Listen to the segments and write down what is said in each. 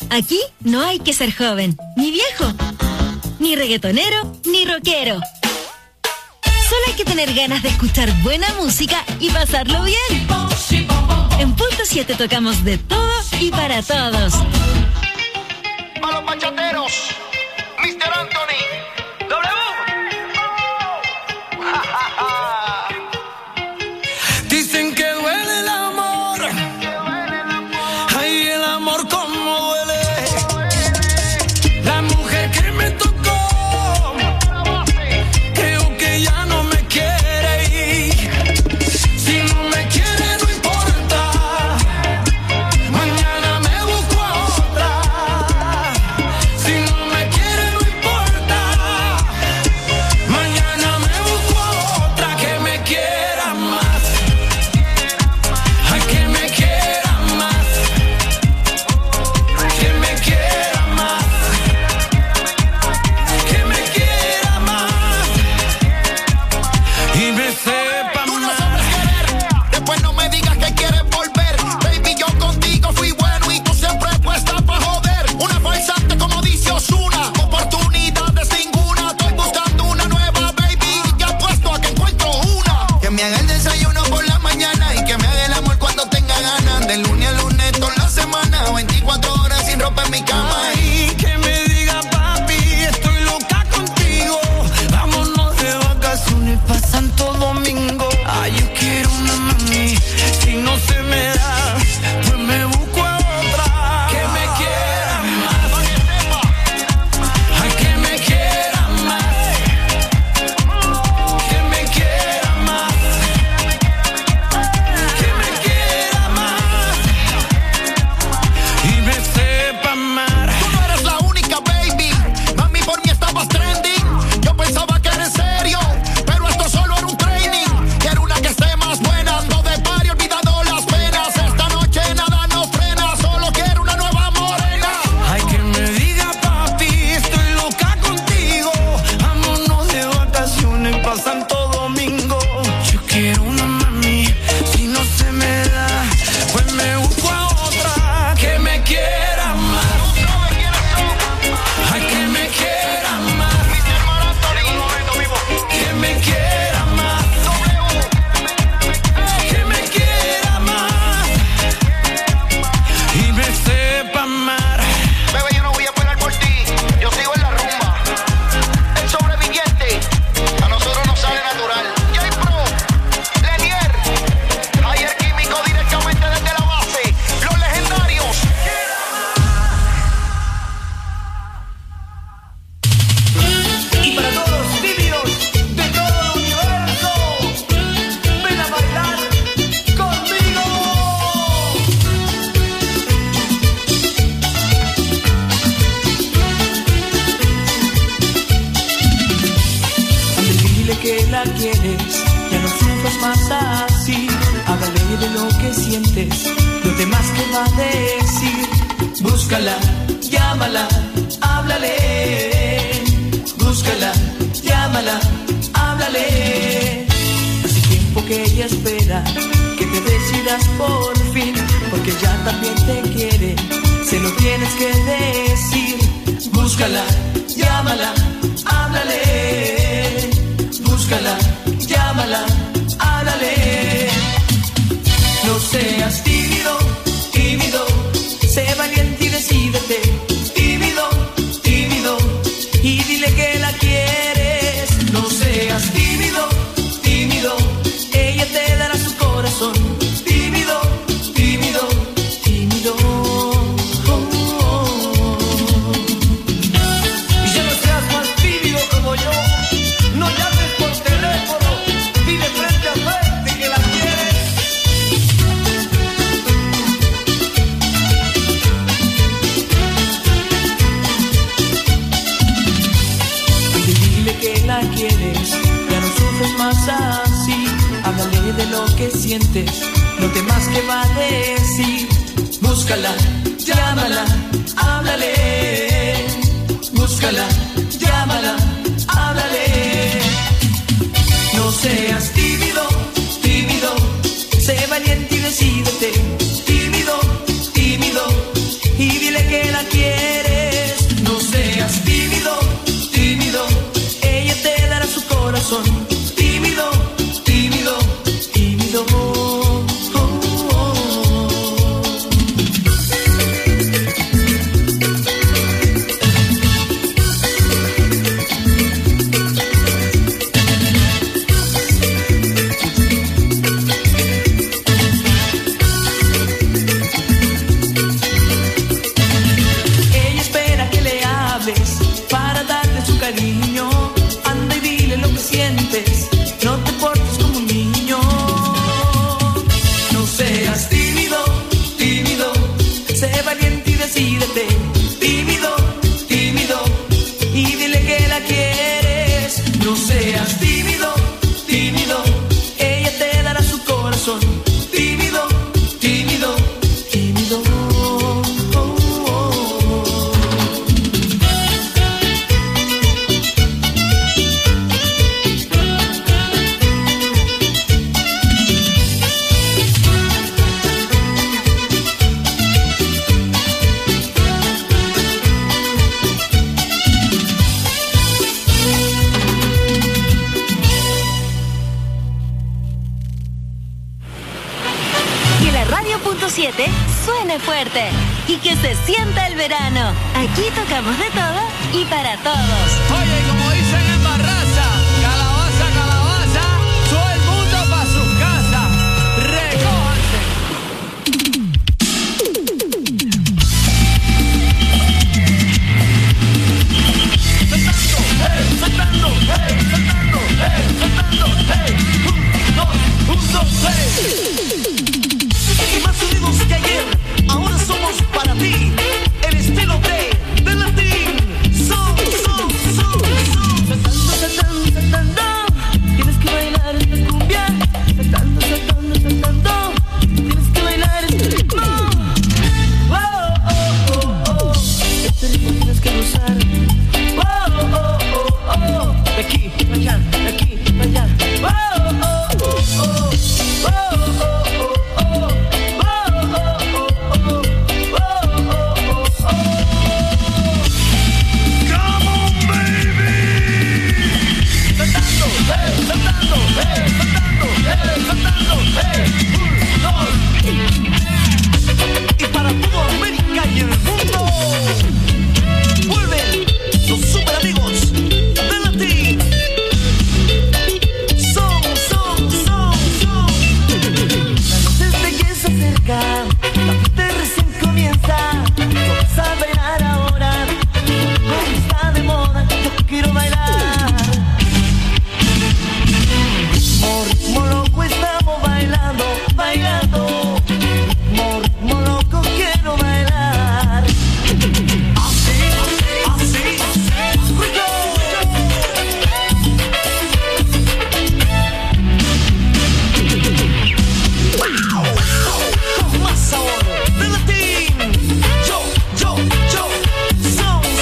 Aquí no hay que ser joven, ni viejo, ni reggaetonero, ni rockero. Solo hay que tener ganas de escuchar buena música y pasarlo bien. En Punto 7 tocamos de todo y para todos. A los bachateros, Mr. Anthony, W. Dicen que duele el amor. Ay, el amor como duele. La mujer que me tocó, creo que ya no me quiere ir. Si no me quiere no importa, mañana me busco a otra. Si no me quiere no importa, mañana me busco a otra que me quiera más. Ay, que me quiera más, que me quiera más, que me quiera más y me sepa Tú no más. sabes querer, después no me digas que quieres volver. Baby, yo contigo fui bueno y tú siempre puesta pa' joder. Una falsante como dice Ozuna, oportunidades ninguna. Estoy buscando una nueva, baby, y te apuesto a que encuentro una. Que me haga el desayuno por la mañana y que me haga el amor cuando tenga ganas. De lunes a lunes toda la semana, 24 horas sin ropa en mi cama. Ay, que me diga papi, estoy loca contigo. Vámonos de vacaciones pa' Santo Domingo. Ay, yo quiero una mami, si no se me da, pues me busco a otra. Que me quiera más, ay, que me quiera más, que me quiera más, que me quiera más y me sepa amar. Tú no eres la única, baby. Mami, por mí estabas trending. Yo pensaba que era en serio, pero esto solo era un training. Quiero una que esté más buena. Ando de party, olvidando las penas. Esta noche nada nos frena. Solo quiero una nueva morena. Ay, que me diga papi, estoy loca contigo. Vámonos de vacaciones pa' Santo Domingo. Yo quiero una mami, si no se me da, pues me busco a otra que me quiera más. Ay, que me quiera más, que me quiera más, que me quiera más y me sepa amar. Bebé, yo no voy a esperar por ti. Yo sigo en la rumba. El sobreviviente a nosotros nos sale natural. J-Pro, Lenier, Ayer Químico directamente desde la base. Los legendarios. Y para todos los tímidos de todo el universo, ven a bailar conmigo. Dile que la quieres, ya no sufras más así. Háblale de lo que sientes, lo demás que va a decir. Búscala, llámala, háblale. Búscala, llámala, háblale. Hace tiempo que ella espera que te decidas por fin, porque ya también te quiere, se lo tienes que decir. Búscala, llámala, háblale. Búscala, llámala, háblale. No seas tímido, tímido, sé valiente y decídete. Tímido, tímido, y dile que la quieres. No seas tímido, tímido, ella te dará su corazón. Tímido, tímido, tímido. Oh, oh, oh. Y ya no seas más tímido como yo. No llames por teléfono, dile frente a frente que la quieres. Dile que la quieres, ya no sufres más así. Háblale de lo que sientes, lo demás que va a decir. Búscala, llámala, háblale. Búscala, llámala, háblale. No seas tímido, tímido, sé valiente y decídete. Tímido, tímido, y dile que la quieres. tímido, tímido, tímido. Suene fuerte y que se sienta el verano. Aquí tocamos de todo y para todos. Oye, como dicen en Barraza, calabaza, calabaza, todo el mundo pa' sus casas. Recójanse. Saltando, hey, saltando, hey, saltando, hey, saltando, hey. 1, 2, 3. Y más unidos que ayer, ahora somos para ti. El estilo de latín. Saltando, saltando, saltando. Tienes que bailar esta cumbia. Saltando, saltando, saltando. Tienes que bailar este ritmo. Oh, oh, oh, oh. Este ritmo tienes que gozar. Oh, oh, oh, oh. De aquí, para allá, de aquí, para allá. Oh, oh, oh, oh. Oh, oh, oh. Y para toda América y el mundo, vuelven los super amigos de Latín. Son. La noche de que se acerca, la fiesta recién comienza. Vamos a bailar ahora, porque está de moda, yo quiero bailar. Ritmo loco estamos bailando, bailando. Ritmo loco quiero bailar. Así, así, rico. Con más sabor de Latín. Yo. Son.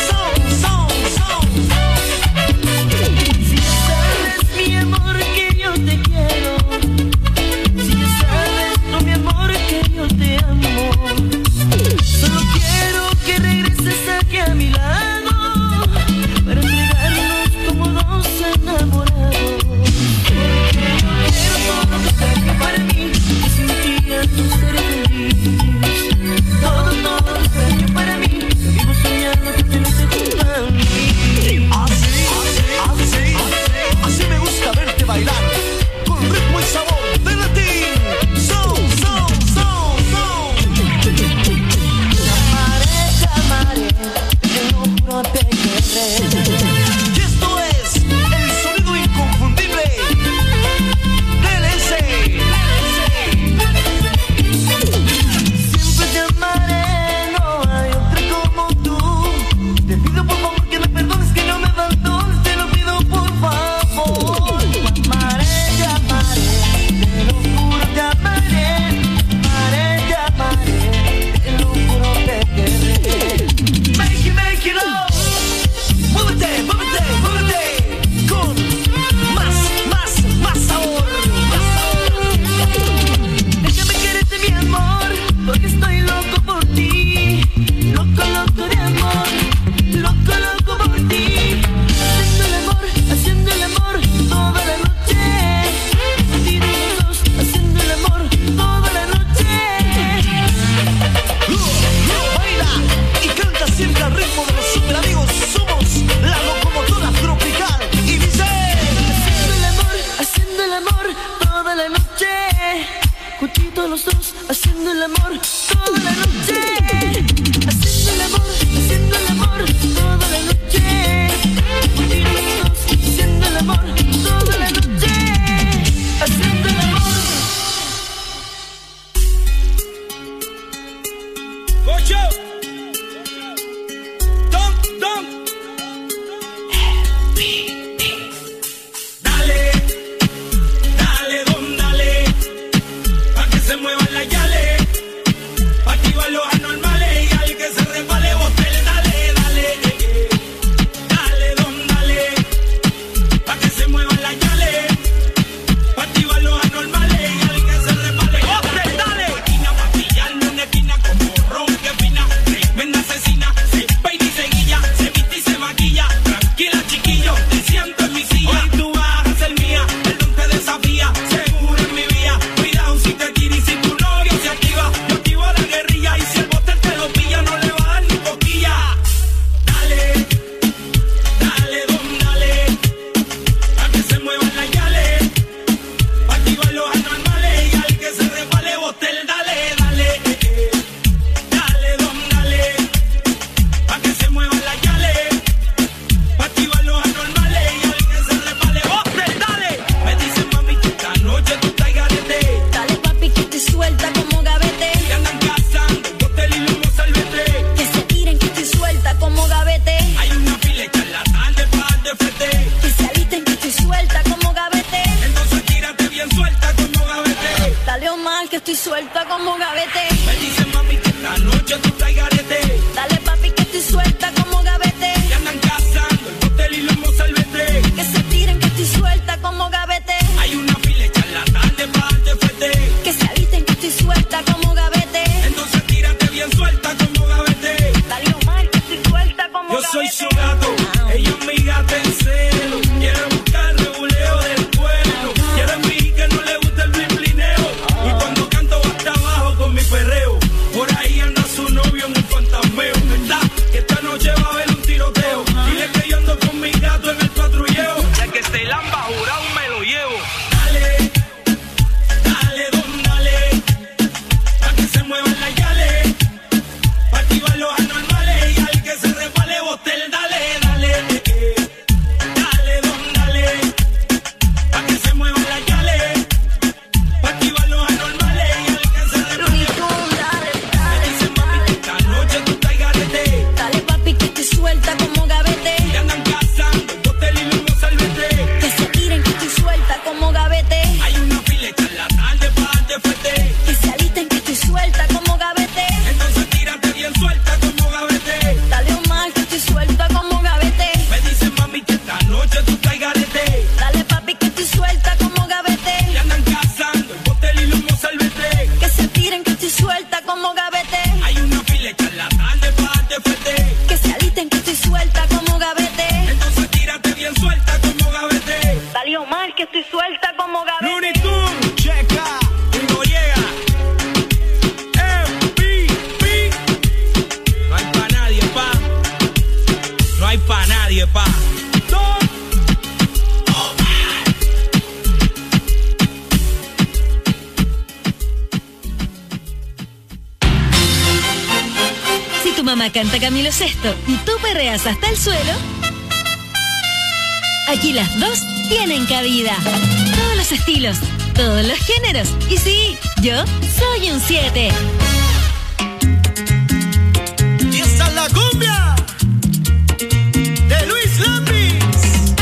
Si sabes, mi amor, que yo te quiero. Si sabes, no, mi amor, que yo te amo. Solo quiero que regreses aquí a mi lado para entregarnos como dos enamorados. Porque yo quiero todo lo que traje para mí, y sin ti ya no seré feliz. Todo lo que traje para mí, vivo soñando que te lo junto a mí. Así me gusta verte bailar, con ritmo y sabor de Latín. Son. Llamaré, te lo juro, te querré. Y esto es el sonido inconfundible del S. Siempre te amaré, no hay otra como tú. Te pido por favor que me perdones, que no me abandones, te lo pido por favor. Llamaré, te lo juro, te amaré. Te lo juro, te querré. Make it up. Muévete, con más sabor. Déjame quererte, mi amor, porque estoy loco por ti. Loco de amor, loco por ti. Haciendo el amor toda la noche. Contigo los dos, haciendo el amor toda la noche. Baila y canta siempre al ritmo de los super amigos. Somos la locomotora tropical. Y dice: haciendo el amor toda la noche. Juntitos los dos, haciendo el amor toda la noche. Haciendo el amor toda la noche. Juntitos los dos, haciendo el amor toda la noche. Haciendo el amor. ¡Cocho! ¡Don! Dale, don, dale, pa' que se muevan las yales, pa' activar los anormales y al que se resbale botel, dale, dale, dale, don, dale, pa' que se muevan las yales, pa' activar los anormales y al que se resbale botel, dale. Esquina pa' pillarlo en esquina como ron que fina, tremenda asesina, se peina y se guilla, se viste y se maquilla, tranquila chiquillo, te siento en mi silla. Hoy tú vas a ser mía, el don te desafía, seguro en mi vía, cuidado si te tira y si tu novio se activa, yo activo la guerrilla y si el botel te lo pilla no le va a dar ni coquilla. Dale, dale, don, dale, a que se muevan las yales, pa' activar los anormales y al que se resbale botel, dale, dale, dale, don, dale, a que se muevan las yales, pa' activar los anormales y al que se resbale botel, dale. Me dicen mami que esta noche tú estás garete, Dale papi que estoy suelta como gavete. que andan cazando botel y lomo salvete. Que se tiren que estoy suelta como gavete. Hay una fila de charlatanes para de frente, Que se alisten que estoy suelta como gavete. entonces tírate bien suelta como gavete. Dale Omar que estoy suelta como gavete. Me dicen mami que esta noche tú estás garete, Dale papi que estoy suelta como gavete. que andan cazando el botel y lomo salvete. Que se tiren que estoy suelta como gavete. Hay una fila de charlatanes para de frente, Que se alisten que estoy suelta como gavete. entonces tírate bien suelta como gavete. Dale Omar que estoy suelta como Yo gavete. soy su gato, ella es mi gata en celo. Quiere buscar reguleo del pueblo, quiere fingir que no le gusta el blimplineo. Y cuando canto hasta abajo con mi perreo, por ahí anda su novio en un fantasmeo. ¿Verdad? Que esta noche va a haber un tiroteo. Dile que yo ando con mi gato en el patrulleo. Ya que se lamba jurado me lo llevo. Dale, dale, don, dale, pa' que se muevan las yales, pa' activar los anormales y al que se resbale botel, dale, dale, dale, don, dale, pa' que se muevan las yales, pa' activar los anormales y al que se resbale. Me dicen mami que esta noche tú estás garete, Dale papi que estoy suelta como gavete. que andan cazando el botel y lomo salvete. Que se tiren que estoy suelta como gavete. Hay una fila de charlatanes para darte fuerte, Que se alisten que estoy suelta como gavete. entonces tírate bien suelta como gavete. Dale Omar que estoy suelta como gavete. Me dicen mami que esta noche tú estás garete, Dale papi que estoy suelta como gavete. que andan cazando el botel y lomo salvete. Que se tiren que estoy suelta como gavete. Hay una fila de charlatanes para darte fuerte, Que se alisten que estoy suelta como gavete. entonces tírate bien suelta como gavete. Dale Omar que estoy suelta como gavete. Looney Tunes, checa, Hugo llega, MVP. No hay pa' nadie, pa. No hay pa' nadie, pa. Don Omar. Si tu mamá canta Camilo Sesto y tú perreas hasta el suelo, aquí las dos tienen cabida. Todos los estilos, todos los géneros. Y sí, yo soy un 7. Y esa es la cumbia de Luis Lambis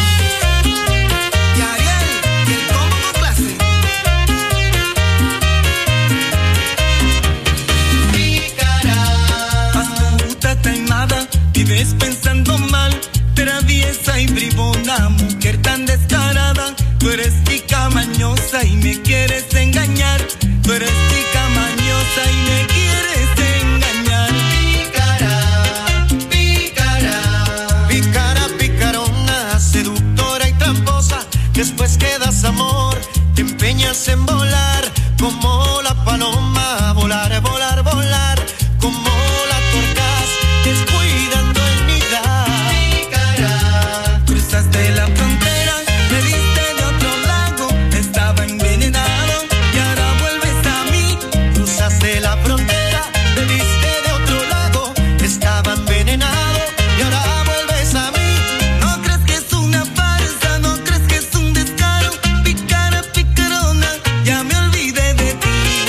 y Ariel, el combo clase. Astuta, taimada, vives pensando mal, traviesa y bribona, mujer tan descarada. Tú eres tica mañosa y me quieres engañar. Tú eres tica mañosa y me quieres engañar. Pícara, pícara, pícara, picarona, seductora y tramposa. Después que das amor, te empeñas en volar como la paloma, volar, volar, volar. Como la torcas, descuidando el nidar. Pícara, cruzaste la frontera, me diste de otro lado, estaba envenenado y ahora vuelves a mí. Cruzaste la frontera, me diste de otro lado, estaba envenenado y ahora vuelves a mí. No crees que es una farsa, no crees que es un descaro. Pícara, picarona, ya me olvidé de ti.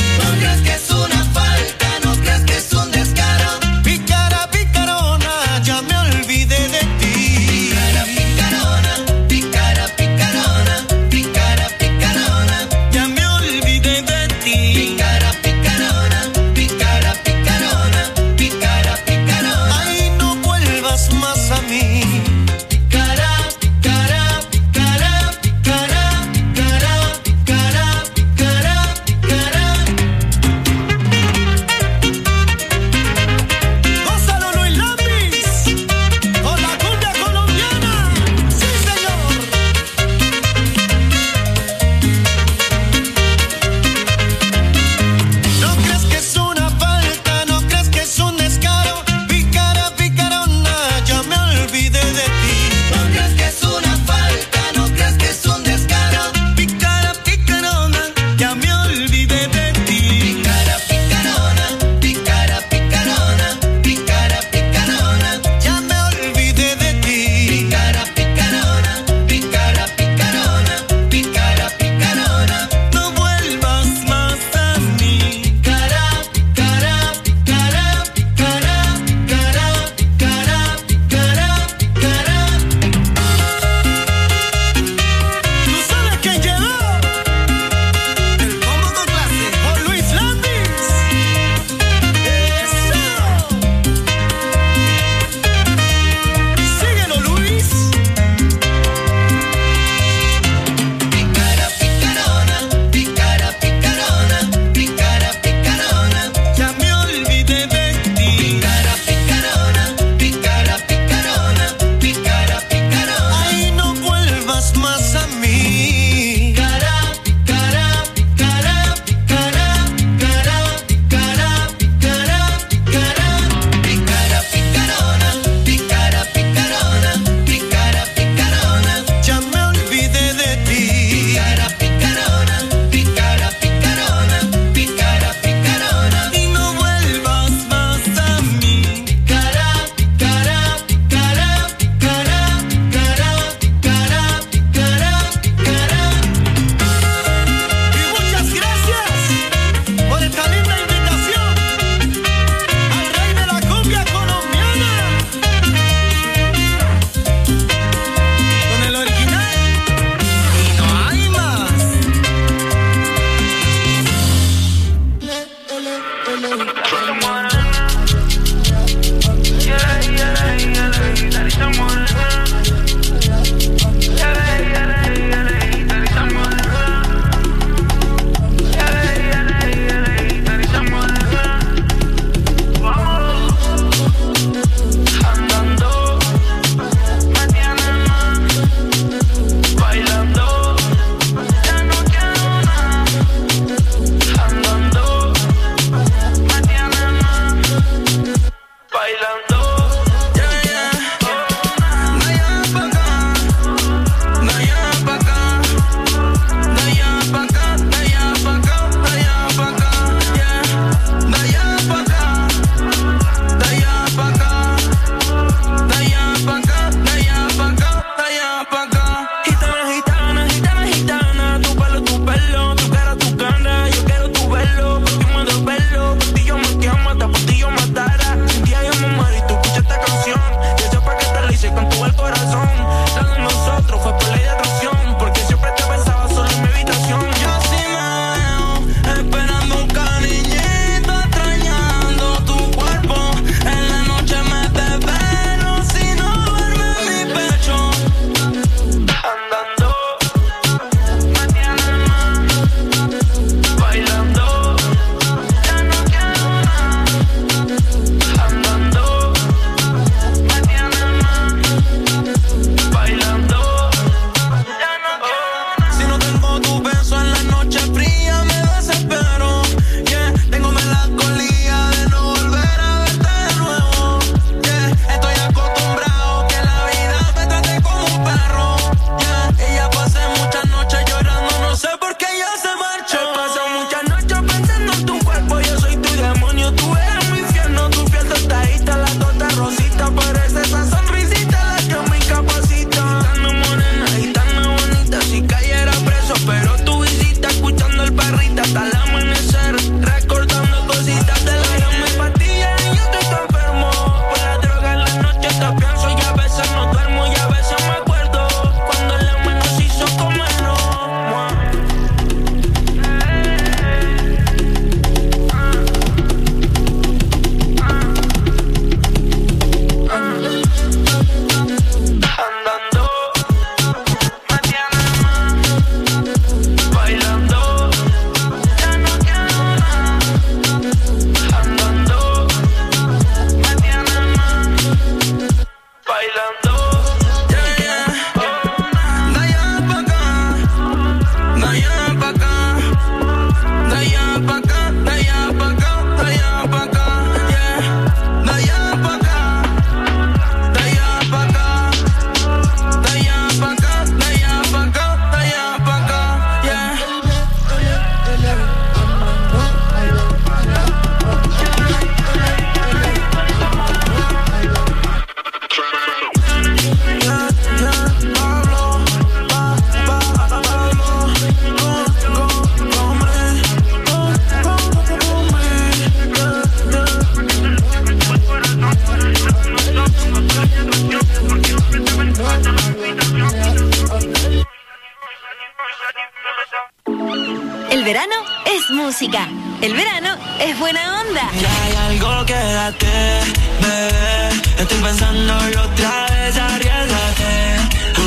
verano es música. El verano es buena onda. Ya hay algo, quédate, bebé. Estoy pensando otra vez, arriesgate.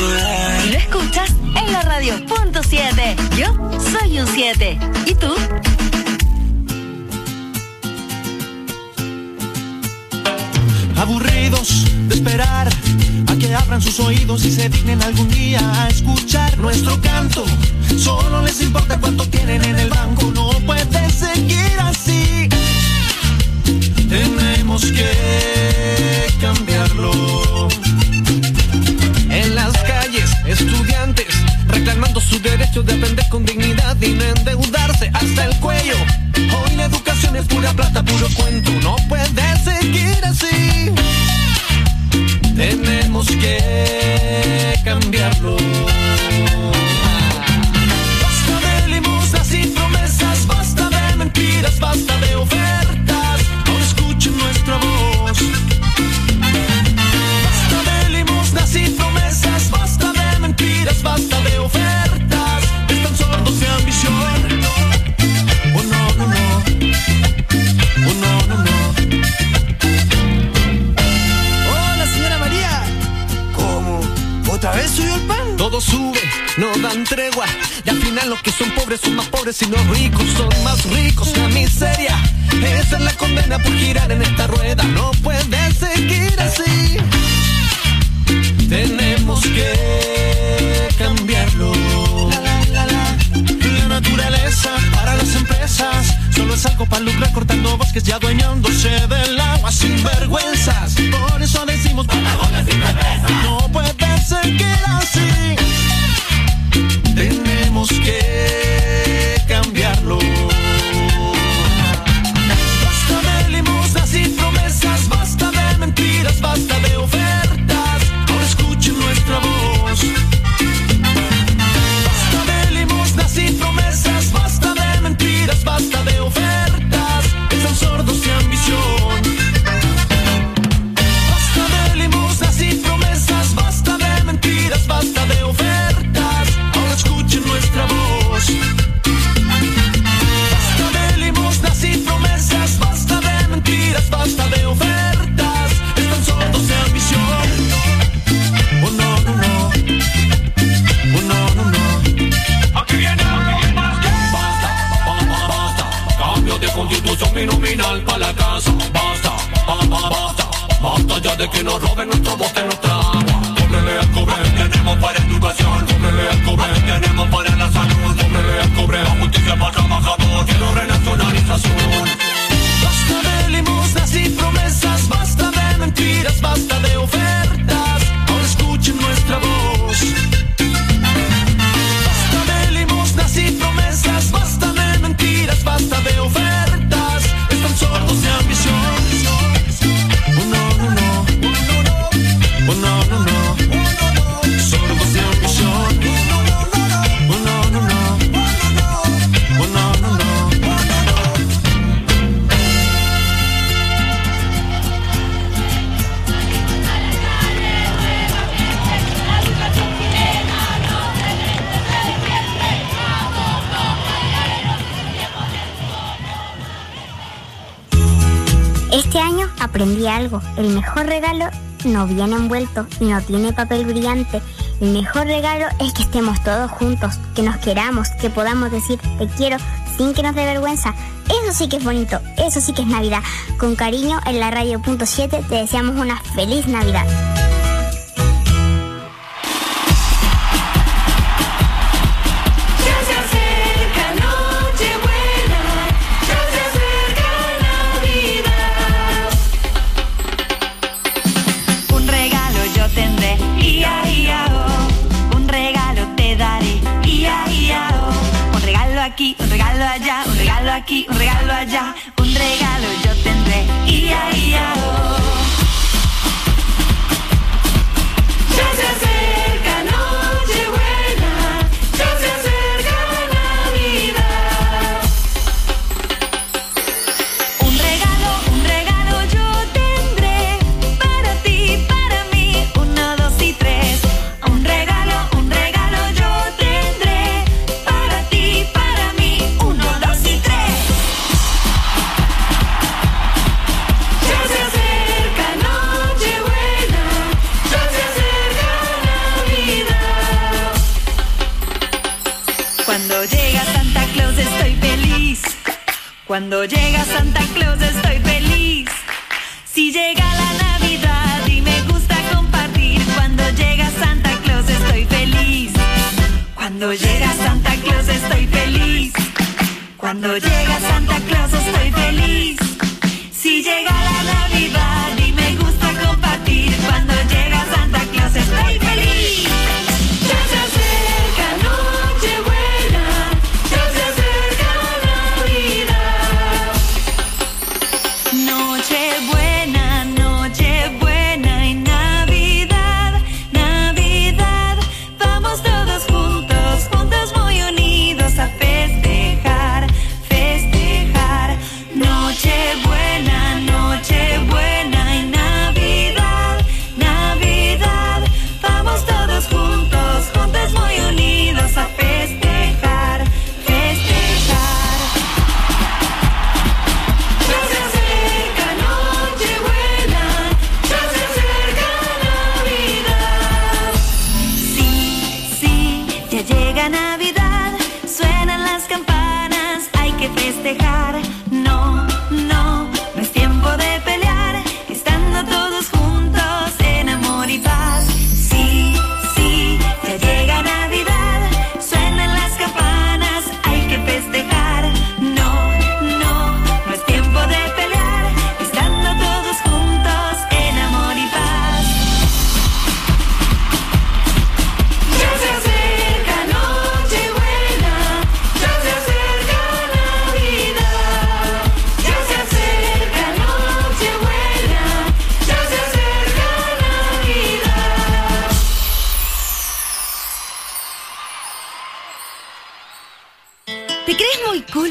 Y lo escuchas en la radio .7. Yo soy un 7. ¿Y tú? Aburridos de esperar a que abran sus oídos y se dignen algún día a escuchar nuestro canto. Solo les importa cuánto tienen en el banco. No puede seguir así. Tenemos que cambiarlo. En las calles, estudiantes reclamando su derecho de aprender con dignidad y no endeudarse hasta el cuello. Hoy la educación es pura plata, puro cuento. No puede seguir así. Tenemos que cambiarlo. Basta de limosnas y promesas, basta de mentiras, basta de ofertas. Ahora escuchen nuestra voz. Basta de limosnas y promesas, basta de mentiras, basta de ofertas. Están sordos de ambición. Oh, no. no dan tregua. Y al final los que son pobres son más pobres y los ricos son más ricos. La miseria, esa es la condena por girar en esta rueda. No puede seguir así. Tenemos que cambiarlo. La naturaleza para las empresas solo es algo para lucrar, cortando bosques y adueñándose del agua sin vergüenzas. Por eso decimos Patagonia sin cerveza. No puede seguir así. Tenemos que cambiarlo. Basta de limosnas y promesas, basta de mentiras, basta de ofertas. Ahora escuchen nuestra voz. Basta de limosnas y promesas, basta de mentiras, basta de ofertas. Están sordos de ambición. Basta de limosnas y promesas, basta de mentiras, basta de ofertas. Ahora escuchen nuestra voz. Basta de limosnas y promesas, basta de mentiras, basta de ofertas. Están sordos de ambición. Oh no, no, no. Oh no, no, no. Aquí viene alguien más que basta, basta. Cambio de constitución binominal para la casa. Basta, basta. Basta ya de que nos roben nuestro bote, nuestra agua. Cómele al cobre, tenemos para educación. Cómele al cobre, tenemos para la salud. Cómele al cobre, la justicia para trabajador. Quiero renacionalización. Basta de limosnas y promesas, basta de mentiras, basta de ofertas. Ahora escuchen nuestra voz. Basta de limosnas y promesas, basta de mentiras, basta de ofertas. Están sordos de ambición. Oh no, no, no. Oh no, no, no. Sordos de ambición. Oh no, no, no. Oh no, no, no. Este año aprendí algo. El mejor regalo no viene envuelto y no tiene papel brillante. El mejor regalo es que estemos todos juntos, que nos queramos, que podamos decir te quiero sin que nos dé vergüenza. Eso sí que es bonito, eso sí que es Navidad. Con cariño, en la radio.7 te deseamos una feliz Navidad. Aquí, un regalo allá, un regalo aquí, un regalo allá, un regalo yo tendré, ia, ia, oh. Ya se acerca Nochebuena, ya se acerca Navidad. Un regalo yo tendré, para ti, para mí, 1, 2 y 3. Un regalo yo tendré, para ti, para mí, 1, 2 y 3. Ya se acerca Nochebuena, ya se acerca Navidad. Cuando llega Santa Claus estoy feliz. Cuando llega Santa Claus estoy feliz. Si llega la Navidad y me gusta compartir. Cuando llega Santa Claus estoy feliz. Cuando llega Santa Claus estoy feliz. Cuando llega Santa Claus estoy feliz. Si llega la Navidad y me gusta compartir. Cuando llega Santa Claus estoy feliz. Ya se acerca Nochebuena, ya se acerca Navidad. Nochebuena, Nochebuena y Navidad, Navidad. Vamos todos juntos, juntos muy unidos a festejar, festejar. Nochebuena.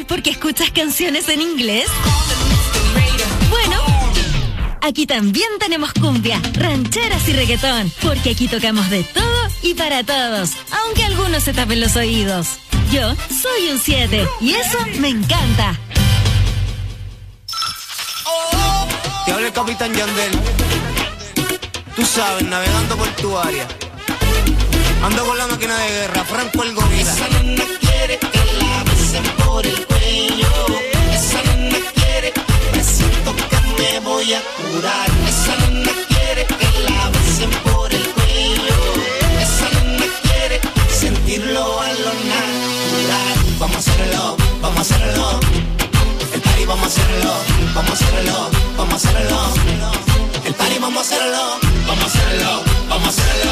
porque escuchas canciones en inglés? Bueno, aquí también tenemos cumbia, rancheras y reggaetón, porque aquí tocamos de todo y para todos, aunque algunos se tapen los oídos. Yo soy un 7 y eso me encanta. Te habla el Capitán Yandel. Tú sabes, navegando por tu área. Ando con la máquina de guerra, Franco el Gorila. Esa nena quiere que la besen por el cuello. Esa nena quiere, me siento que me voy a curar. Esa nena quiere que la besen por el cuello. Esa nena quiere sentirlo a lo natural. Vamos a hacerlo, vamos a hacerlo. El party vamos a hacerlo, vamos a hacerlo, vamos a hacerlo. El party vamos a hacerlo, vamos a hacerlo, vamos a hacerlo.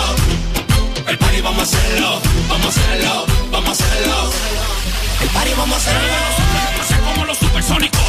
El party vamos a hacerlo, vamos a hacerlo, vamos a hacerlo. El party vamos a hacerlo. Ser como los supersónicos.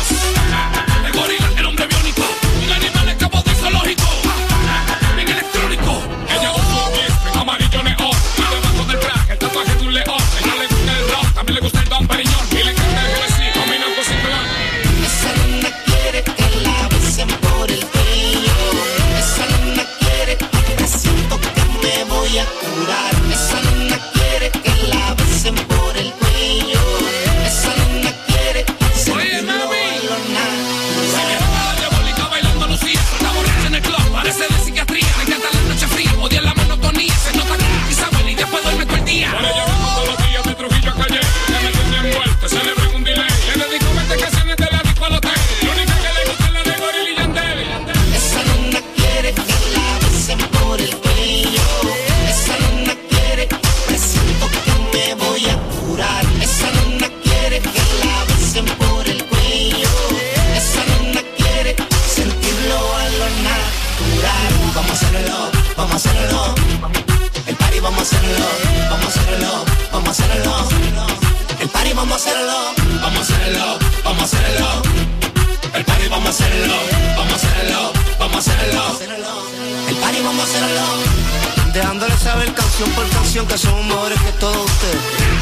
El gorila, el hombre biónico. Un animal escapó del zoológico. Bien electrónico. Ella usa un bife amarillo neón. Y debajo del traje el tatuaje de un león. Ella le gusta el rock, también le gusta el Don Periñón. Y le encanta el Genesis, combinando sin plan. Esa nena quiere que la besen por el cuello. Esa nena quiere, me siento que me voy a curar. Esa nena quiere que la besen por el cuello. Esa nena quiere sentirlo a lo natural. Diabólica bailando Lucía. Está borracha en el club, parece de psiquiatría. Le encanta la noche fría, odia la monotonía. Se nota que quizá huele y después duerme todo el día. Por ella vengo todos los días de Trujillo a Calle. Ya me tiene envuelto, celebro en un delay. Le dedico 20 canciones de la disco al hotel. La única que le gusta es la de Gorila y Yandel. Esa nena quiere que la besen por el cuello. Esa nena quiere, me siento que me voy a curar. Esa nena quiere que la besen por el cuello. Esa nena quiere sentirlo a lo natural. Vamos a hacerlo, vamos a hacerlo. El party vamos a hacerlo, vamos a hacerlo, vamos a hacerlo. El party vamos a hacerlo, vamos a hacerlo, vamos a hacerlo. El party vamos a hacerlo, vamos a hacerlo, vamos a hacerlo. El party vamos a hacerlo. Dejándole saber canción por canción que somos mejores que todos ustedes.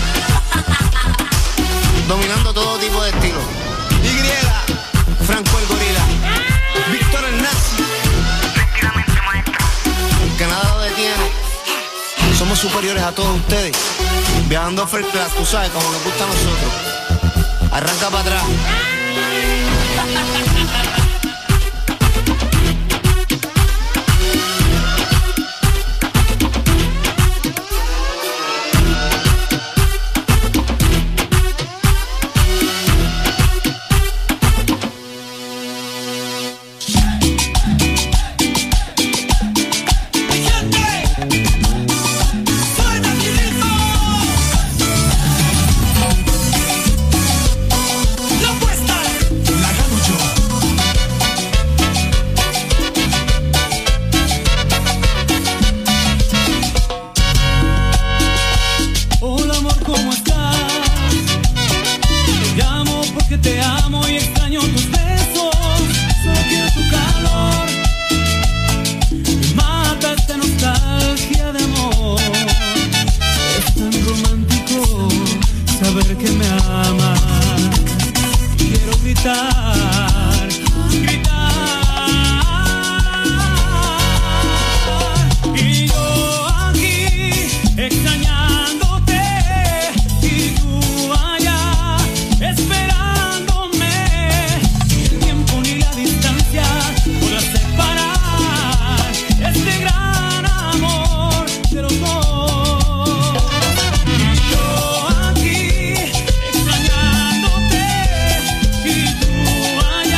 Dominando todo tipo de estilo. Y, Franco el Gorila. Víctor el Nazi. Que nada lo detiene. Somos superiores a todos ustedes. Viajando first class, tú sabes, como nos gusta a nosotros. Arranca para atrás. Tú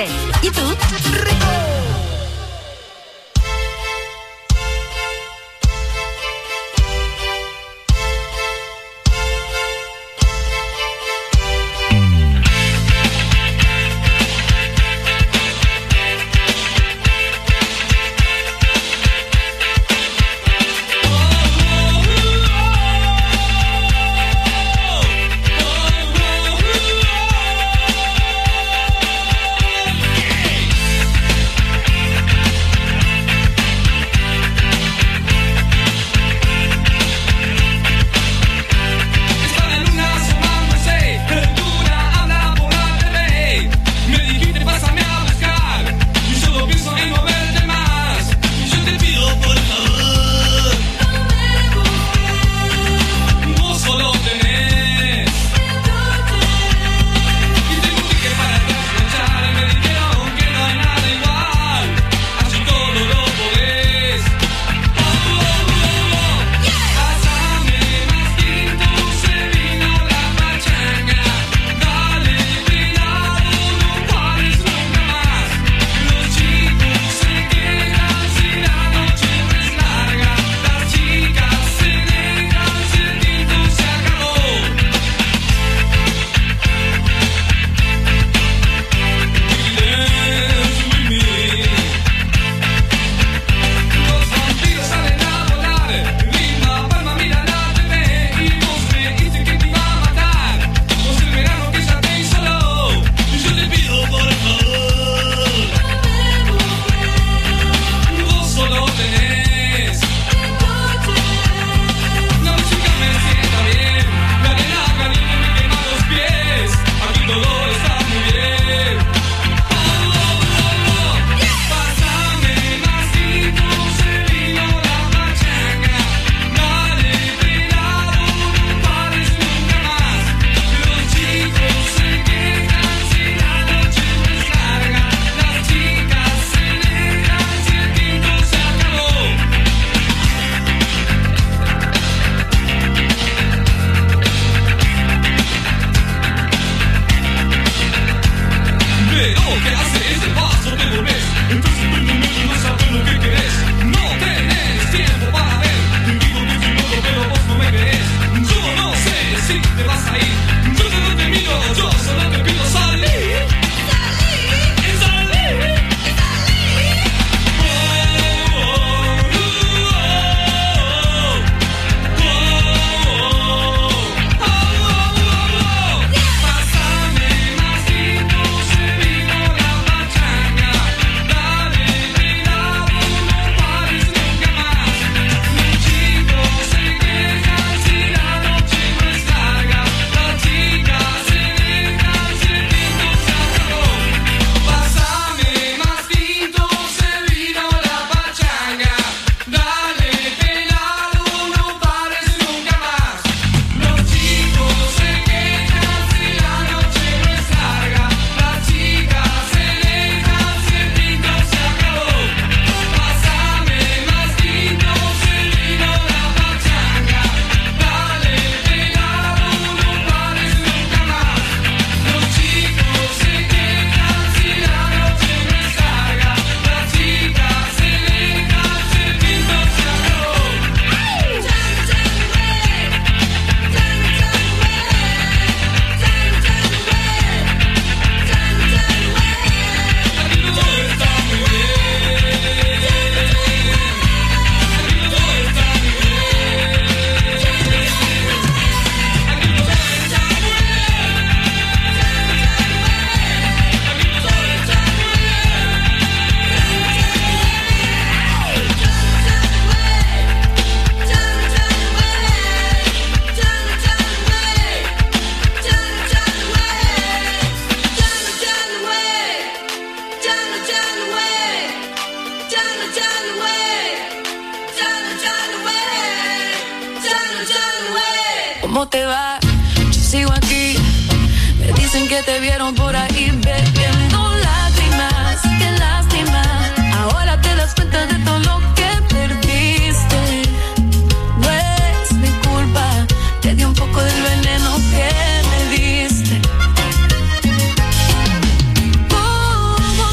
Chile. ¿Y tú? ¡Rico! ¿Cómo te va? Yo sigo aquí. Me dicen que te vieron por ahí bebiendo lágrimas. Qué lástima. Ahora te das cuenta de todo lo que perdiste. No es mi culpa. Te di un poco del veneno que me diste. ¿Cómo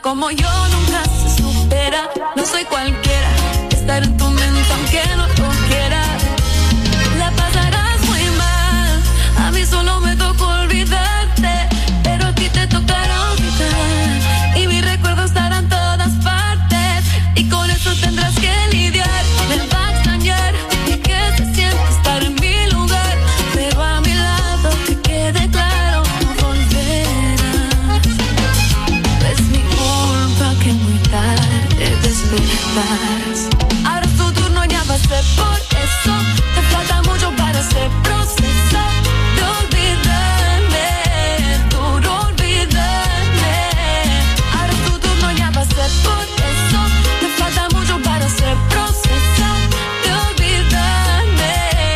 como yo nunca se supera. No soy cualquiera, estar en tu mente aunque no lo quiera. La pasarás muy mal, a mí solo me tocó olvidarte, pero a ti te tocará olvidar. Y mi recuerdo estará en todas partes, y con eso tendrás que lidiar. Me va a extrañar y que se siente estar en mi lugar, pero a mi lado que quede claro, no volverás. Es mi culpa que muy tarde despertarás. Ahora es tu turno, ya pasé por eso. Te falta mucho para ese proceso de olvidarme, duro olvidarme. Ahora es tu turno, ya pasé por eso. Te falta mucho para ese proceso de olvidarme.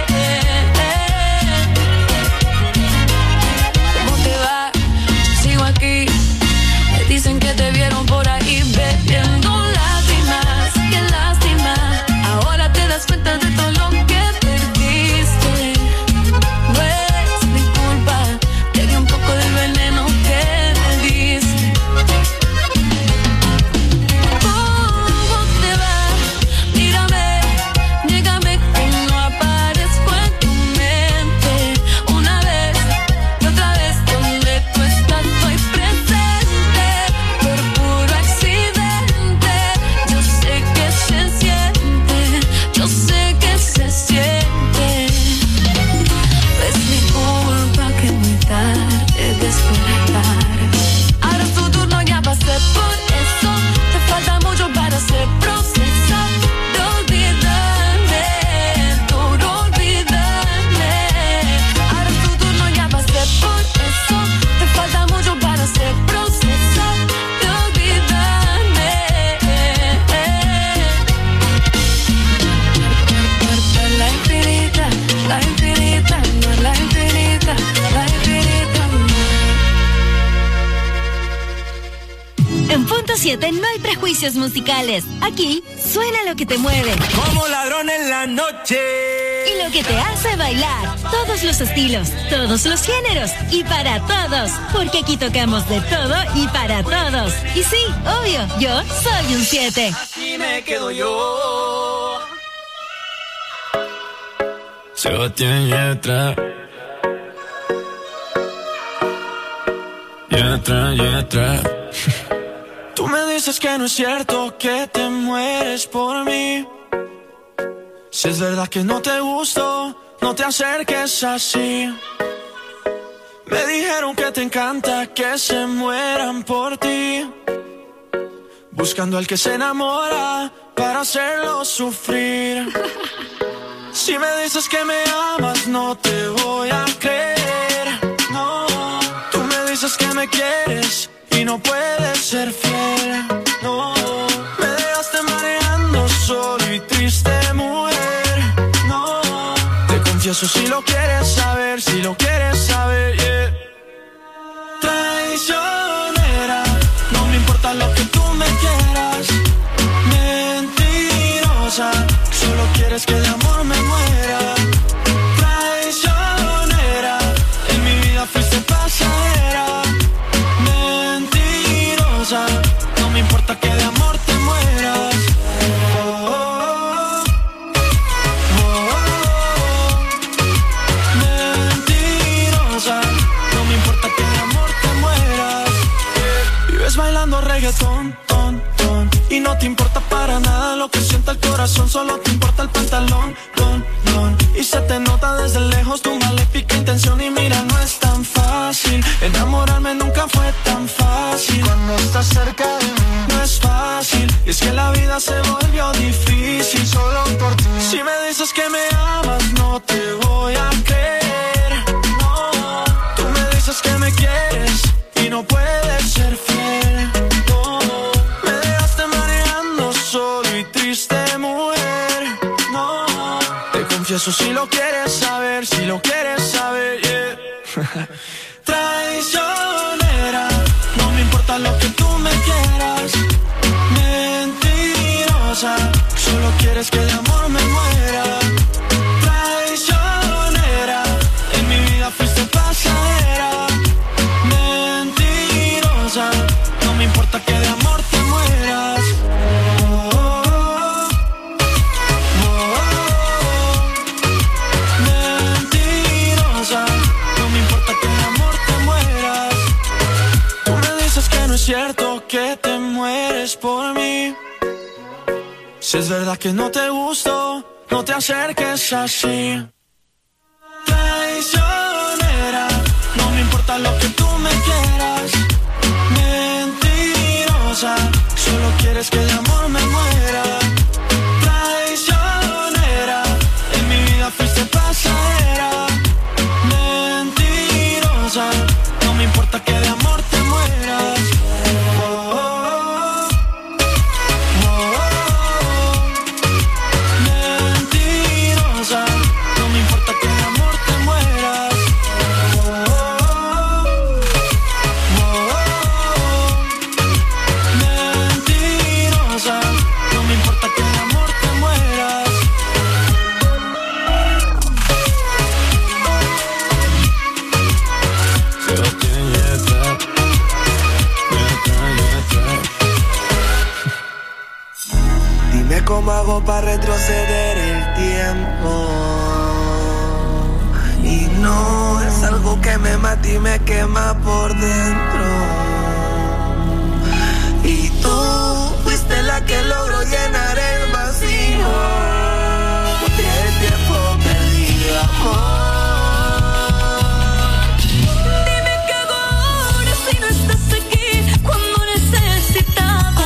¿Cómo te va? Yo sigo aquí. Me dicen que te vieron por ahí bebiendo lágrimas. Qué lástima. Ahora te das cuenta de todo lo que perdiste. No es mi culpa, te di un poco del veneno que me diste. ¿Cómo te va? Mírame, llégame que no aparezco en tu mente. Una vez y otra vez, donde tú estás soy presente. Por puro accidente, yo sé que se siente, yo sé que se siente. Es mi culpa que muy tarde despertar. Ahora es tu turno, ya pasé por eso. Te falta mucho para ese proceso de olvidarme, duro olvidarme. Ahora es tu turno, ya pasé por eso. Te falta mucho para ese proceso de olvidarme. La infinita, la infinita, no la infinita, la infinita. En punto 7 no hay prejuicios musicales. Aquí suena lo que te mueve Como ladrón en la noche. y lo que te hace bailar. Todos los estilos, todos los géneros y para todos. Porque aquí tocamos de todo y para todos. Y sí, obvio, yo soy un 7. Así me quedo yo. Sebastián Yatra. Yatra. Tú me dices que no es cierto que te mueres por mí. Si es verdad que no te gusto, no te acerques así. Me dijeron que te encanta que se mueran por ti, buscando al que se enamora para hacerlo sufrir. Si me dices que me amas, no te voy a creer. No, tú me dices que me quieres y no puedes ser fiel. No, me dejaste mareando solo y triste, mujer. No, te confieso si lo quieres saber, si lo quieres saber, yeah. Traicionera, no me importa lo que tú me quieras. Mentirosa, solo quieres que de amor me muera. Traicionera, en mi vida fuiste pasajera. Mentirosa, no me importa que de amor te mueras. Mentirosa, no me importa que de amor te mueras. Vives bailando reggaetón, ton, ton, y no te importa para nada lo que sienta el corazón, solo te importa el pantalón, don, don. Y se te nota desde lejos tu maléfica intención. Y mira, no es tan fácil, enamorarme nunca fue tan fácil. Cuando estás cerca de mí no es fácil, y es que la vida se volvió difícil solo por ti. Si me dices que me amas, no te voy a creer. No, tú me dices que me quieres y no puedes ser fiel. No, me dejaste mareando solo y triste, mujer. No, te confieso si lo quieres saber, si lo quieres saber, yeah. Traicionera, no me importa lo que tú me quieras. Mentirosa, solo quieres que de amor me muera. Traicionera, en mi vida fuiste pasajera. Mentirosa, no me importa que de amor es cierto que te mueres por mí. Si es verdad que no te gusto, no te acerques así. Traicionera, no me importa lo que tú me quieras. Mentirosa, solo quieres que de amor me muera. Traicionera, en mi vida fuiste pasajera. Mentirosa, no me importa que de amor te mueras. Mentirosa, no me importa que de amor te mueras. Mentirosa, no me importa que de amor te mueras. Dime cómo hago para retroceder el tiempo. Y no es algo que me mata y me quema por dentro. Y tú fuiste la que logró llenar el vacío. El tiempo perdido, amor. Dime qué hago ahora si no estás aquí cuando necesitaba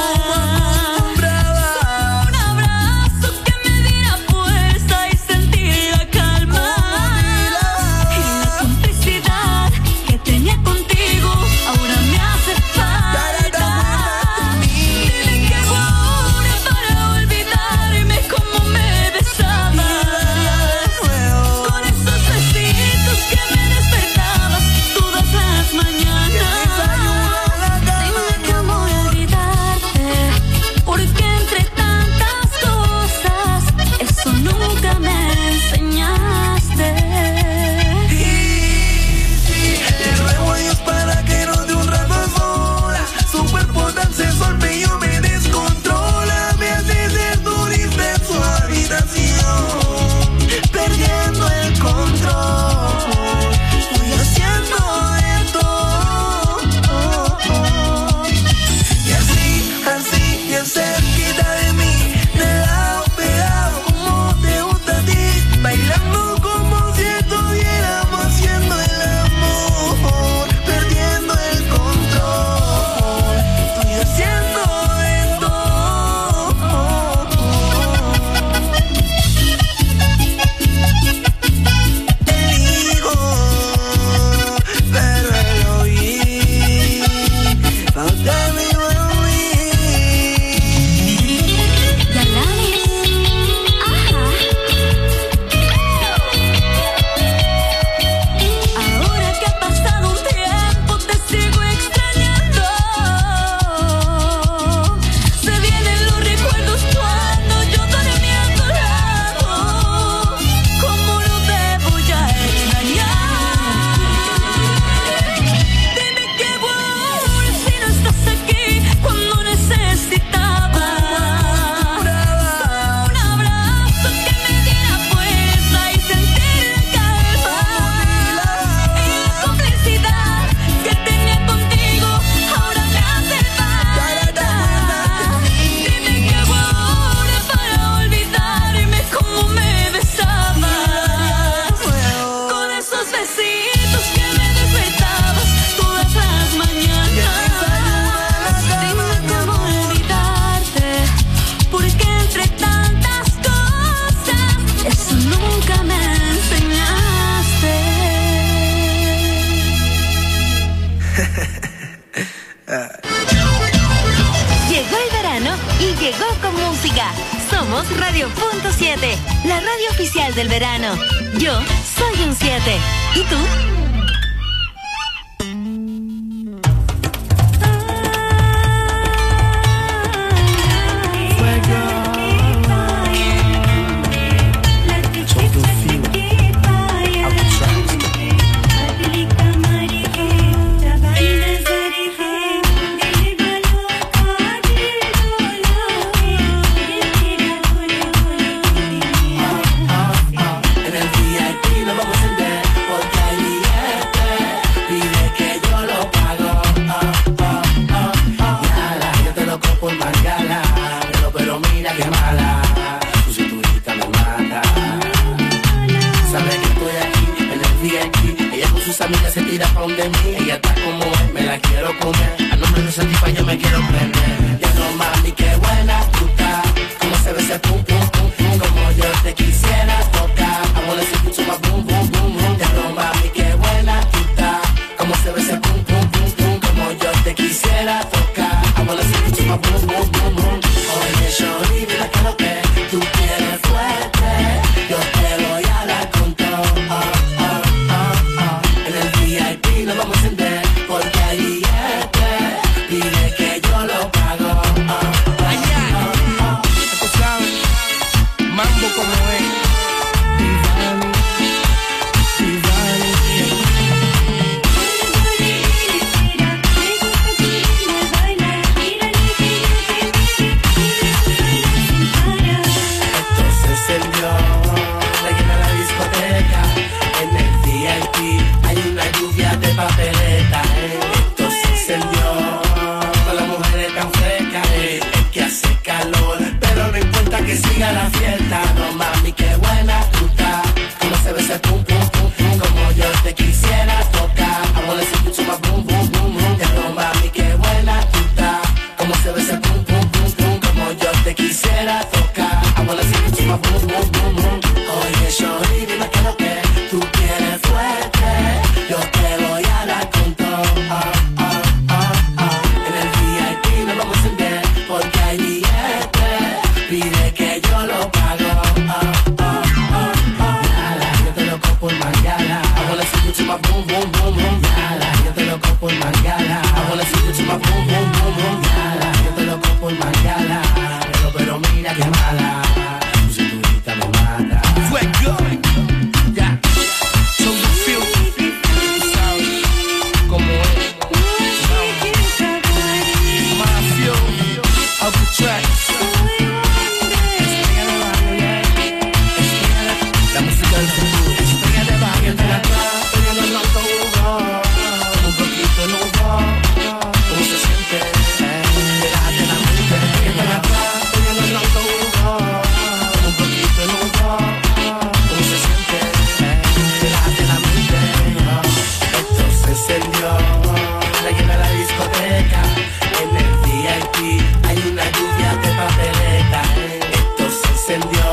un abrazo que me diera fuerza y sentir la calma y la complicidad que tenía contigo ahora me hace falta. Dime qué hago ahora para olvidarme cómo me besabas con esos besitos que me despertabas todas las mañanas. Dime cómo olvidarte, porque entre tantas cosas eso nunca me enseñaste. Le ruego a Dios para que no dé un rato sola. Su cuerpo tan sensual yo me descontrola. Me hace ser turista en su habitación, perdiendo el control. Voy haciendo esto. Y así, bien cerquita de mí, de lado pegado como te gusta a ti, bailando como si estuviéramos haciendo el amor, perdiendo el control. Estoy haciendo esto. Te digo, pero el oír no te digo a mí. Ahora que ha pasado un tiempo te sigo extrañando. Se vienen los recuerdos cuando yo dormí a tu lado. ¿Cómo no te voy a extrañar? Dime qué hago ahora si no estás aquí cuando necesitaba un abrazo que me diera fuerza y sentir la calma y la complicidad que tenía contigo ahora me hace falta. Dime qué hago ahora para olvidarme cómo me besabas con esos besitos que me despertabas todas las mañanas. Dime cómo olvidarte, porque entre tantas cosas eso nunca me enseñaste. Llegó el verano y llegó con música. Somos Radio.7, la radio oficial del verano. Yo soy un 7. ¿Y tú? En el VIP lo vamos a encender, porque hay me satisfa, yo me quiero prender. Ya no mami, qué buena tú estás. Como se ve ese pum, pum, pum, pum. Como yo te quisiera tocar. I wanna see you to my boom, boom, boom, boom. Ya no mami, qué buena tú estás. Como se ve ese pum, pum, pum, pum. Como yo te quisiera tocar. I wanna see you to my boom, boom, boom, boom. Oye, shorty, mira que lo que tú quieres fuerte. Yo te voy a dar con todo. En el VIP nos vamos a encender porque hay billetes. Dile que yo lo pago. Tú sabes, mambo como es. Que siga la fiesta, no mami, qué buena tú estás. Como se ve ese pum, pum, pum, pum. Como yo te quisiera tocar. I wanna see you to my boom, boom, boom, boom. Ya no mami, qué buena tú estás. Como se ve ese pum, pum, pum, pum. Como yo te quisiera tocar. I wanna see you to my boom, boom, boom, boom. Oye, shorty, dime que lo que tú quieres fuerte. Yo te voy a dar con todo. En el VIP nos vamos a encender porque hay billetes. Pide que yo lo pago. Nada, yo te loco por mañana. I wanna see you to my boom, boom, boom, boom. Nada, yo te loco por mañana. I wanna see you to my boom, boom, boom, boom. Nada, yo te loco por mañana. Pero mira que mala. Tu cinturita me mata. Fuego. Ya. So you feel. Tú sabes cómo es. Mafio. Out the track. La música del futuro. Estrella de barrio, de la clase, poniendo el alto uno. Un poquito en uno. ¿Cómo se siente? Déjate la mente. De la clase, poniendo el alto uno. Un poquito en uno. ¿Cómo se siente? Déjate la mente. Esto se encendió. La llena la discoteca. En el VIP hay una lluvia de papeleta. Esto se encendió.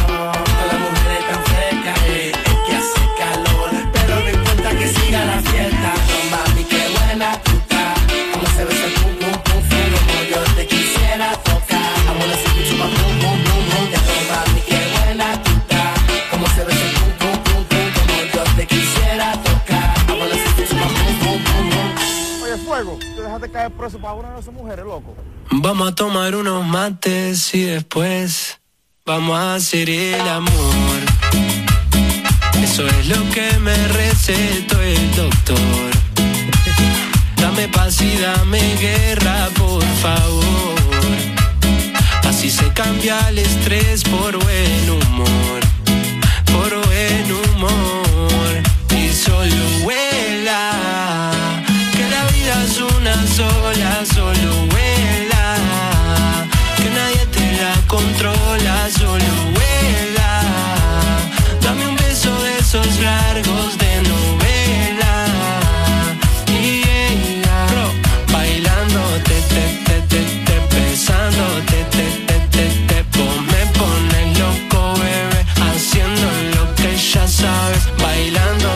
Que siga la fiesta, no mami, qué buena tú estás. Como se ve ese pum, pum, pum, pum. Como yo te quisiera tocar. I wanna see you to my boom, boom, boom, boom. Ya no mami, qué buena tú estás. Como se ve ese pum, pum, pum, pum. Como yo te quisiera tocar. I wanna see you to my boom, boom, boom, boom. Oye, Fuego, te dejaste caer preso para una de esas mujeres, loco. Vamos a tomar unos mates y después vamos a hacer el amor. Eso es lo que me recetó el doctor. Dame paz y dame guerra, por favor. Así se cambia el estrés por buen humor. Por buen humor. Y solo vuela, que la vida es una sola. Solo vuela, que nadie te la controla. Solo vuela. Dame un beso de esos largos de novela. Yeah. Bro, bailando, besando, me pones loco, bebé. Haciendo lo que ya sabes. Bailando,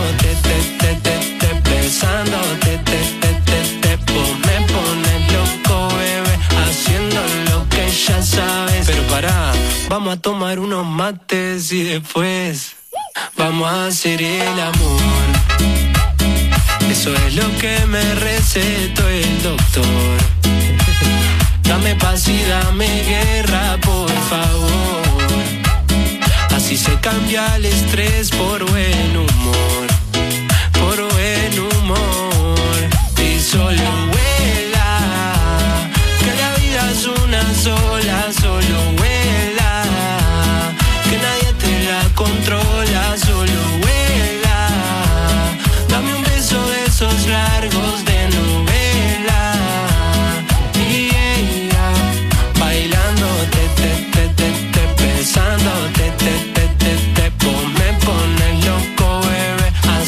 besando, me pones loco, bebé. Haciendo lo que ya sabes. Pero pará, vamos a tomar unos mates y después vamos a hacer el amor. Eso es lo que me recetó el doctor. Dame paz y dame guerra, por favor. Así se cambia el estrés por buen humor. Por buen humor. Y solo vuela, que la vida es una sola. Solo vuela, que nadie te la controla. Solo vuela. Dame un beso de esos largos de novela. Yeah. Bailando, besando, me pones loco, bebé.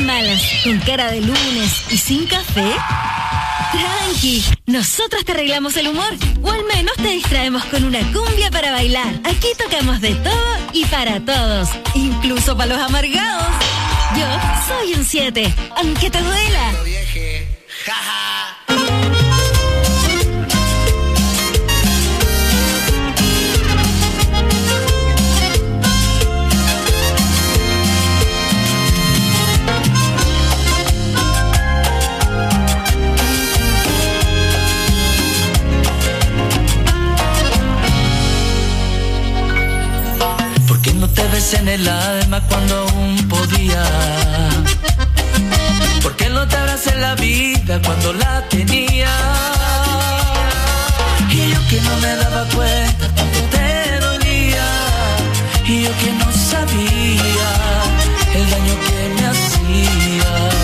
malas, con cara de lunes y sin café? Tranqui, nosotros te arreglamos el humor, o al menos te distraemos con una cumbia para bailar. Aquí tocamos de todo y para todos, incluso para los amargados. Yo soy un 7, aunque te duela. ¿Por qué no te besé en el alma cuando aún podía? ¿Por qué no te abracé en la vida cuando la tenía? Y yo que no me daba cuenta cuando te dolía, y yo que no sabía el daño que me hacía.